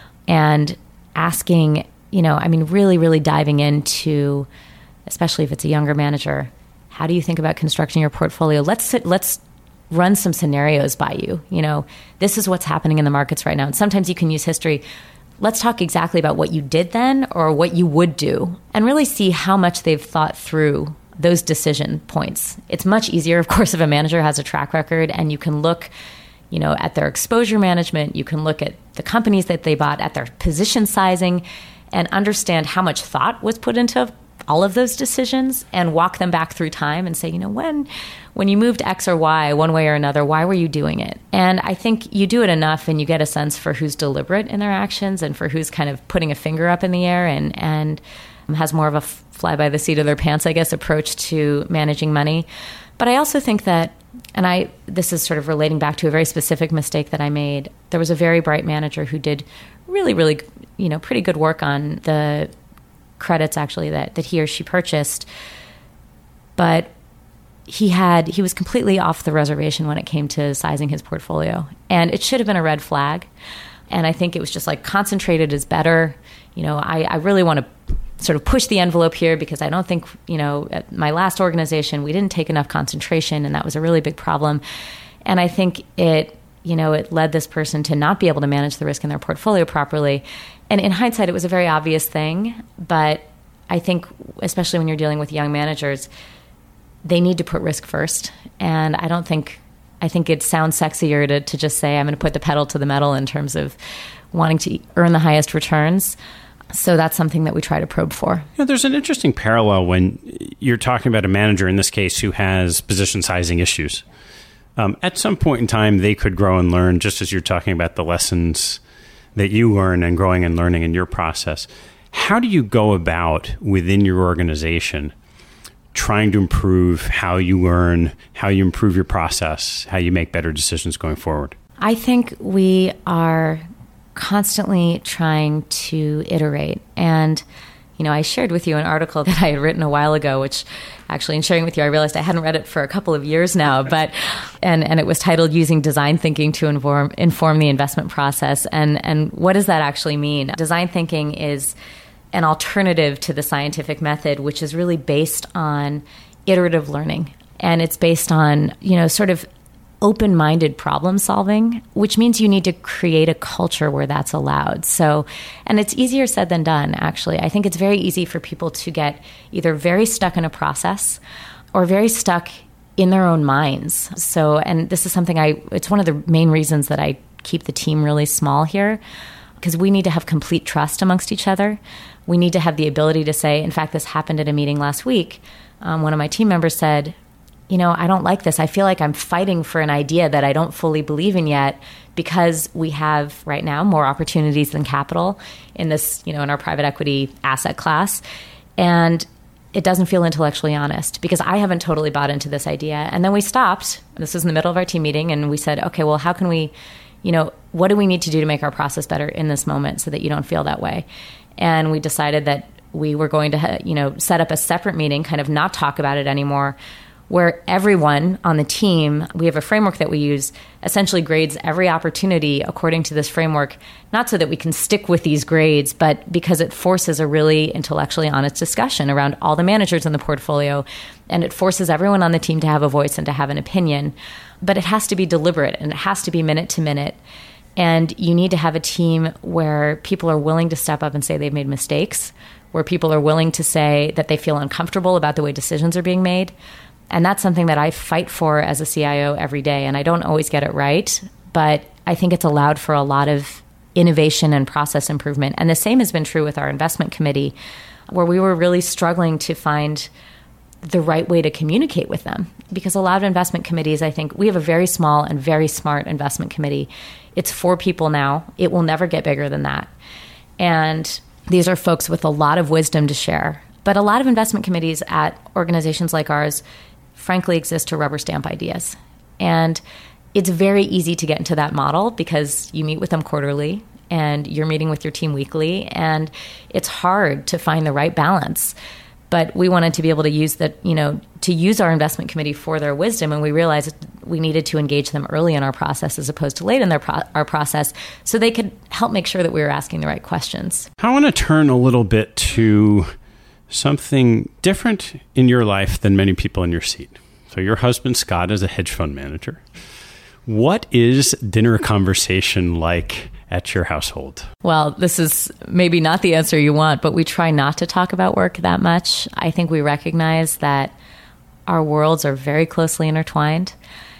and asking, you know, I mean, really, really diving into, especially if it's a younger manager, how do you think about constructing your portfolio? Let's sit, let's run some scenarios by you. You know, this is what's happening in the markets right now. And sometimes you can use history. Let's talk exactly about what you did then or what you would do, and really see how much they've thought through those decision points. It's much easier, of course, if a manager has a track record and you can look, you know, at their exposure management, you can look at the companies that they bought, at their position sizing, and understand how much thought was put into all of those decisions, and walk them back through time and say, you know, when when you moved X or Y one way or another, why were you doing it? And I think you do it enough and you get a sense for who's deliberate in their actions and for who's kind of putting a finger up in the air and and has more of a fly by the seat of their pants, I guess, approach to managing money. But I also think that, and I this is sort of relating back to a very specific mistake that I made. There was a very bright manager who did really, really, you know, pretty good work on the credits actually that, that he or she purchased. But he had he was completely off the reservation when it came to sizing his portfolio. And it should have been a red flag. And I think it was just like, concentrated is better. You know, I, I really want to sort of push the envelope here, because I don't think, you know, at my last organization, we didn't take enough concentration, and that was a really big problem. And I think it, you know, it led this person to not be able to manage the risk in their portfolio properly. And in hindsight, it was a very obvious thing, but I think, especially when you're dealing with young managers, they need to put risk first. And I don't think, I think it sounds sexier to, to just say, I'm going to put the pedal to the metal in terms of wanting to earn the highest returns. So that's something that we try to probe for. You know, there's an interesting parallel when you're talking about a manager, in this case, who has position sizing issues. Um, at some point in time, they could grow and learn, just as you're talking about the lessons that you learn and growing and learning in your process. How do you go about within your organization trying to improve how you learn, how you improve your process, how you make better decisions going forward? I think we are constantly trying to iterate. And, you know, I shared with you an article that I had written a while ago, which actually in sharing with you, I realized I hadn't read it for a couple of years now, but, and, and it was titled Using Design Thinking to Inform, Inform the Investment Process. And, and what does that actually mean? Design thinking is an alternative to the scientific method, which is really based on iterative learning. And it's based on, you know, sort of open-minded problem solving, which means you need to create a culture where that's allowed. So, and it's easier said than done, actually. I think it's very easy for people to get either very stuck in a process or very stuck in their own minds. So, and this is something I, it's one of the main reasons that I keep the team really small here, because we need to have complete trust amongst each other. We need to have the ability to say, in fact, this happened at a meeting last week. Um, one of my team members said, you know, I don't like this. I feel like I'm fighting for an idea that I don't fully believe in yet because we have right now more opportunities than capital in this, you know, in our private equity asset class. And it doesn't feel intellectually honest because I haven't totally bought into this idea. And then we stopped. This was in the middle of our team meeting. And we said, okay, well, how can we, you know, what do we need to do to make our process better in this moment so that you don't feel that way? And we decided that we were going to, you know, set up a separate meeting, kind of not talk about it anymore, where everyone on the team, we have a framework that we use, essentially grades every opportunity according to this framework, not so that we can stick with these grades, but because it forces a really intellectually honest discussion around all the managers in the portfolio, and it forces everyone on the team to have a voice and to have an opinion. But it has to be deliberate, and it has to be minute to minute. And you need to have a team where people are willing to step up and say they've made mistakes, where people are willing to say that they feel uncomfortable about the way decisions are being made. And that's something that I fight for as a C I O every day. And I don't always get it right, but I think it's allowed for a lot of innovation and process improvement. And the same has been true with our investment committee, where we were really struggling to find the right way to communicate with them. Because a lot of investment committees, I think, we have a very small and very smart investment committee. It's four people now. It will never get bigger than that. And these are folks with a lot of wisdom to share. But a lot of investment committees at organizations like ours frankly exist to rubber stamp ideas. And it's very easy to get into that model because you meet with them quarterly and you're meeting with your team weekly, and it's hard to find the right balance. But we wanted to be able to use that, you know, to use our investment committee for their wisdom, and we realized we needed to engage them early in our process as opposed to late in their pro- our process, so they could help make sure that we were asking the right questions. I want to turn a little bit to something different in your life than many people in your seat. So your husband, Scott, is a hedge fund manager. What is dinner conversation like at your household? Well, this is maybe not the answer you want, but we try not to talk about work that much. I think we recognize that our worlds are very closely intertwined.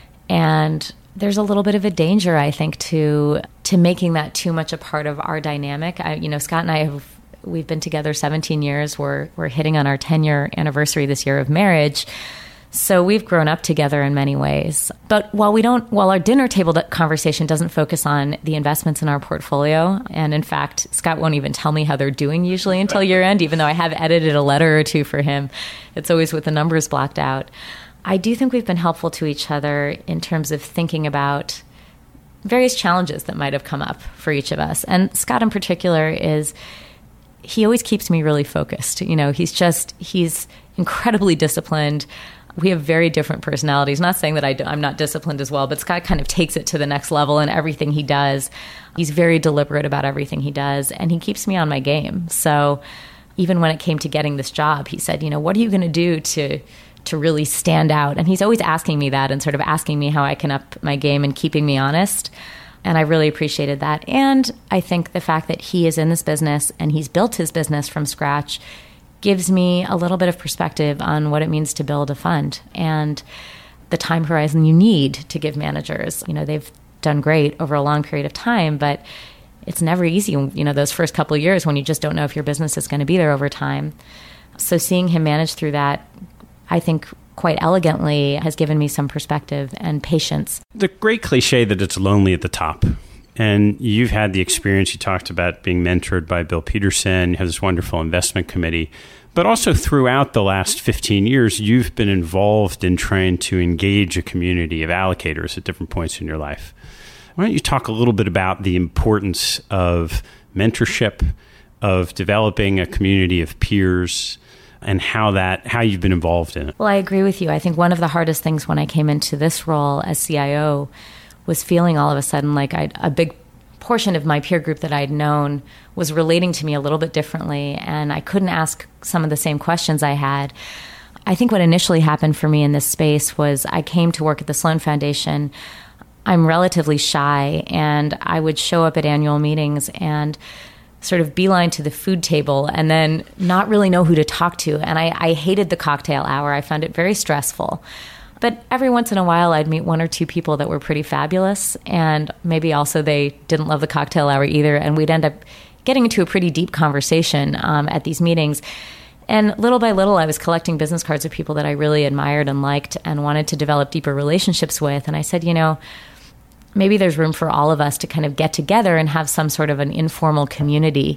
And there's a little bit of a danger, I think, to to making that too much a part of our dynamic. I, you know, Scott and I have We've been together seventeen years. We're we're hitting on our ten-year anniversary this year of marriage. So we've grown up together in many ways. But while we don't, while our dinner table conversation doesn't focus on the investments in our portfolio, and in fact, Scott won't even tell me how they're doing usually until year end, even though I have edited a letter or two for him. It's always with the numbers blocked out. I do think we've been helpful to each other in terms of thinking about various challenges that might have come up for each of us. And Scott in particular is, he always keeps me really focused. You know, he's just, he's incredibly disciplined. We have very different personalities. Not saying that I do, I'm not disciplined as well, but Scott kind of takes it to the next level in everything he does. He's very deliberate about everything he does, and he keeps me on my game. So even when it came to getting this job, he said, you know, what are you going to do to to really stand out? And he's always asking me that and sort of asking me how I can up my game and keeping me honest. And I really appreciated that. And I think the fact that he is in this business and he's built his business from scratch gives me a little bit of perspective on what it means to build a fund and the time horizon you need to give managers. You know, they've done great over a long period of time, but it's never easy, you know, those first couple of years when you just don't know if your business is going to be there over time. So seeing him manage through that, I think, quite elegantly has given me some perspective and patience. The great cliche that it's lonely at the top And you've had the experience, you talked about being mentored by Bill Peterson, you have this wonderful investment committee. But also throughout the last fifteen years, you've been involved in trying to engage a community of allocators at different points in your life. Why don't you talk a little bit about the importance of mentorship, of developing a community of peers, and how that how you've been involved in it? Well, I agree with you. I think one of the hardest things when I came into this role as C I O was feeling all of a sudden like I'd, a big portion of my peer group that I'd known was relating to me a little bit differently, and I couldn't ask some of the same questions I had. I think what initially happened for me in this space was I came to work at the Sloan Foundation. I'm relatively shy, and I would show up at annual meetings and sort of beeline to the food table and then not really know who to talk to. And I, I hated the cocktail hour. I found it very stressful. But every once in a while, I'd meet one or two people that were pretty fabulous, and maybe also they didn't love the cocktail hour either, and we'd end up getting into a pretty deep conversation um, at these meetings. And little by little, I was collecting business cards of people that I really admired and liked and wanted to develop deeper relationships with. And I said, you know, maybe there's room for all of us to kind of get together and have some sort of an informal community.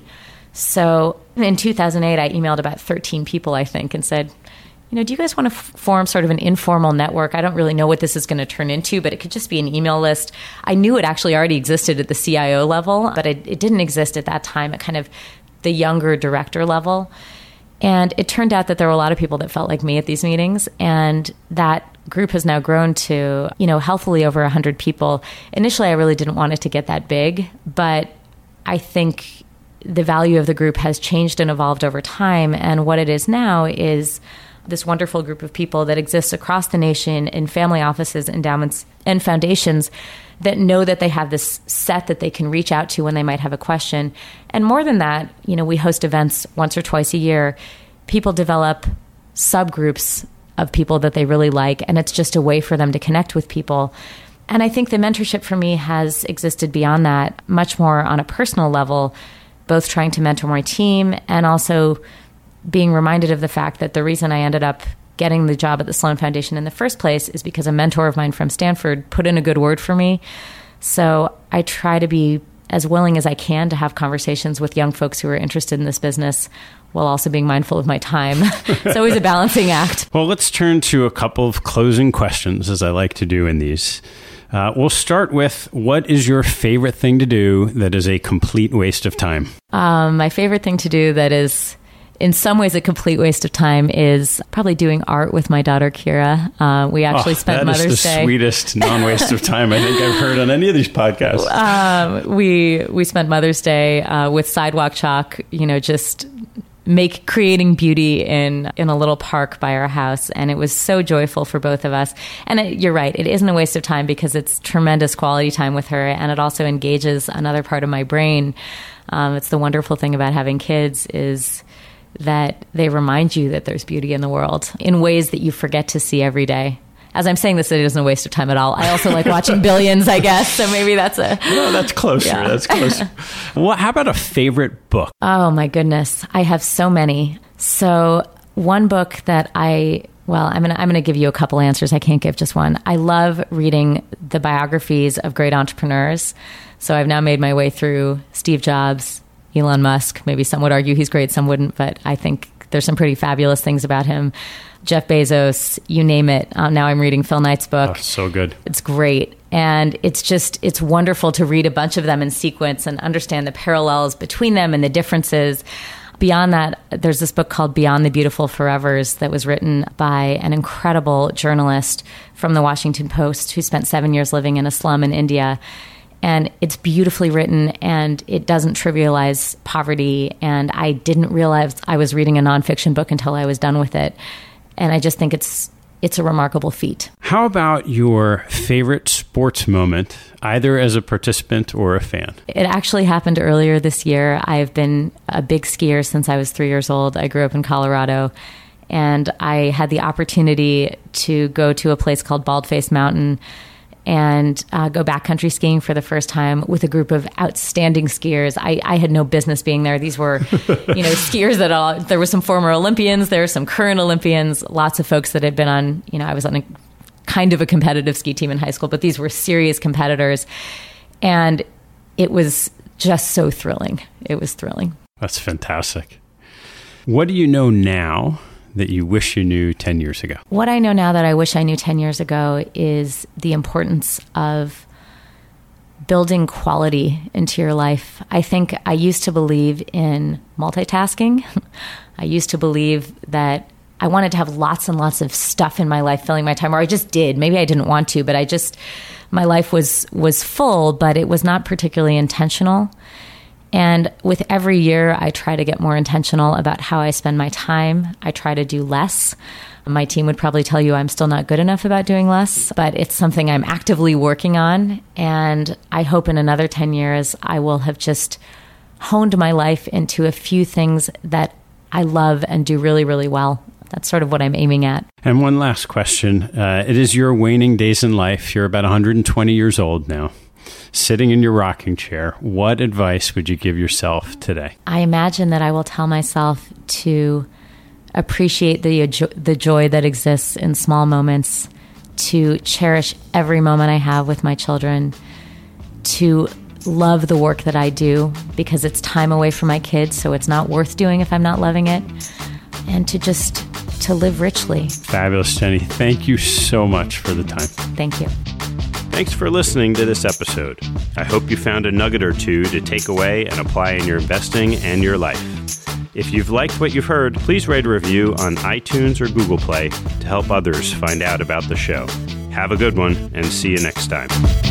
So in two thousand eight, I emailed about thirteen people, I think, and said, you know, do you guys want to f- form sort of an informal network? I don't really know what this is going to turn into, but it could just be an email list. I knew it actually already existed at the C I O level, but it, it didn't exist at that time at kind of the younger director level. And it turned out that there were a lot of people that felt like me at these meetings, and that group has now grown to, you know, healthily over one hundred people. Initially, I really didn't want it to get that big, but I think the value of the group has changed and evolved over time. And what it is now is this wonderful group of people that exists across the nation in family offices, endowments, and foundations that know that they have this set that they can reach out to when they might have a question. And more than that, you know, we host events once or twice a year. People develop subgroups of people that they really like, and it's just a way for them to connect with people. And I think the mentorship for me has existed beyond that, much more on a personal level, both trying to mentor my team and also being reminded of the fact that the reason I ended up getting the job at the Sloan Foundation in the first place is because a mentor of mine from Stanford put in a good word for me. So I try to be as willing as I can to have conversations with young folks who are interested in this business while also being mindful of my time. It's always a balancing act. Well, let's turn to a couple of closing questions, as I like to do in these. Uh, we'll start with, what is your favorite thing to do that is a complete waste of time? Um, my favorite thing to do that is in some ways a complete waste of time is probably doing art with my daughter, Kira. Uh, we actually oh, spent Mother's Day. That is the Day. sweetest non-waste of time I think I've heard on any of these podcasts. Um, we we spent Mother's Day uh, with sidewalk chalk, you know, just make creating beauty in in a little park by our house, and it was so joyful for both of us. And it, you're right, it isn't a waste of time because it's tremendous quality time with her, and it also engages another part of my brain. Um, it's the wonderful thing about having kids is that they remind you that there's beauty in the world in ways that you forget to see every day. As I'm saying this, it isn't a waste of time at all. I also like watching Billions, I guess. So maybe that's a... No, that's closer. Yeah. That's closer. Well, how about a favorite book? Oh, my goodness. I have so many. So one book that I... Well, I'm going to I'm going to give you a couple answers. I can't give just one. I love reading the biographies of great entrepreneurs. So I've now made my way through Steve Jobs, Elon Musk. Maybe some would argue he's great, some wouldn't, but I think there's some pretty fabulous things about him. Jeff Bezos, you name it. Um, now I'm reading Phil Knight's book. Oh, so good. It's great. And it's just, it's wonderful to read a bunch of them in sequence and understand the parallels between them and the differences. Beyond that, there's this book called Beyond the Beautiful Forevers that was written by an incredible journalist from the Washington Post who spent seven years living in a slum in India. And it's beautifully written, and it doesn't trivialize poverty. And I didn't realize I was reading a nonfiction book until I was done with it. And I just think it's it's a remarkable feat. How about your favorite sports moment, either as a participant or a fan? It actually happened earlier this year. I've been a big skier since I was three years old. I grew up in Colorado, and I had the opportunity to go to a place called Baldface Mountain and uh, go backcountry skiing for the first time with a group of outstanding skiers. I, I had no business being there. These were, you know, skiers that all, there were some former Olympians, there were some current Olympians, lots of folks that had been on, you know, I was on a kind of a competitive ski team in high school, but these were serious competitors. And it was just so thrilling. It was thrilling. That's fantastic. What do you know now that you wish you knew ten years ago? What I know now that I wish I knew ten years ago is the importance of building quality into your life. I think I used to believe in multitasking. I used to believe that I wanted to have lots and lots of stuff in my life filling my time, or I just did. Maybe I didn't want to, but I just, my life was was full, but it was not particularly intentional. And with every year, I try to get more intentional about how I spend my time. I try to do less. My team would probably tell you I'm still not good enough about doing less, but it's something I'm actively working on. And I hope in another ten years, I will have just honed my life into a few things that I love and do really, really well. That's sort of what I'm aiming at. And one last question. Uh, it is your waning days in life. You're about one hundred twenty years old now. Sitting in your rocking chair, what advice would you give yourself today? I imagine that I will tell myself to appreciate the the joy that exists in small moments, to cherish every moment I have with my children, to love the work that I do because it's time away from my kids, so it's not worth doing if I'm not loving it, and to just to live richly. Fabulous, Jenny. Thank you so much for the time. Thank you. Thanks for listening to this episode. I hope you found a nugget or two to take away and apply in your investing and your life. If you've liked what you've heard, please write a review on iTunes or Google Play to help others find out about the show. Have a good one, and see you next time.